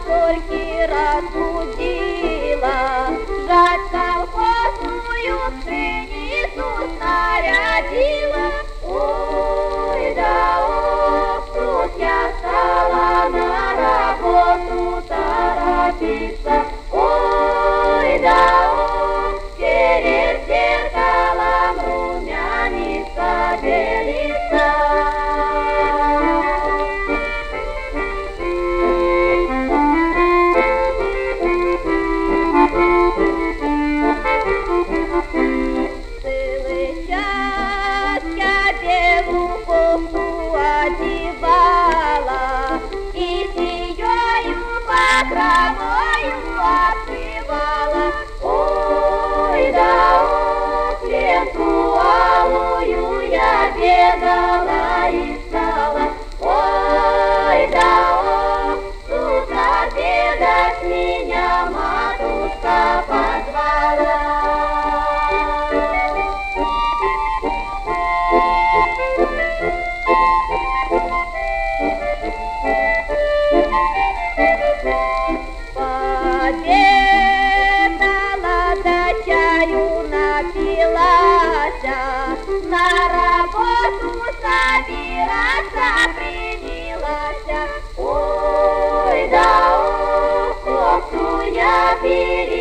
только разбудила. Жать колхозную пшеницу снарядила. Ой, да ох, тут я стала на работу торопиться. Ой, да ох, перед зеркалом румянится белица. Целый час я белую кофту одевала и сиёю покровою обшивала. Ой, да ох, ленту алую я бегала искала. Ой, да ох, тут обедать меня матушка позвала. Пообедала, до чаю напилась, на работу собираться принялась. Ой, да ох, кофту я перед